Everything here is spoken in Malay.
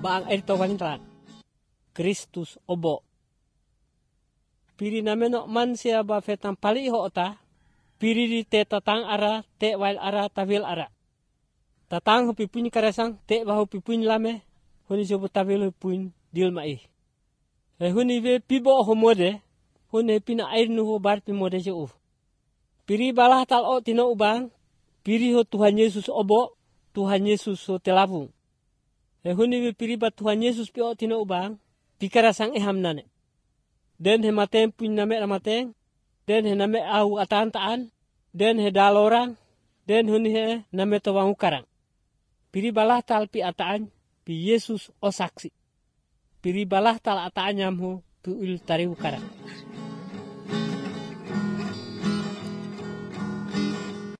baang erto wanitran. Kristus obo. Piri nameno man siya ba fetang paliho ota, piri di te tatang ara, te wail ara, tawil ara. Tatang hupipuin karasang, te ba hupipuin lame, huni sobo tawil hupipuin dilmai. Huni ve pibo homode, huni pina air nuhu bar pimode jo. Piri balah tal o tino ubang, piri ho Tuhan Yesus obo, Tuhan Yesus ho telabung. Huni ve piri ba Tuhan Yesus pi o tino ubang, pikarasang eham nane. Den he mateng puin name ramateng, den he name au atan-taan, den he dalorang, den huni he name tawang ukarang. Piri balah tal pi ataan, pi Yesus o saksi. Piri balah tal ataan yamho pi ul tari ukarang.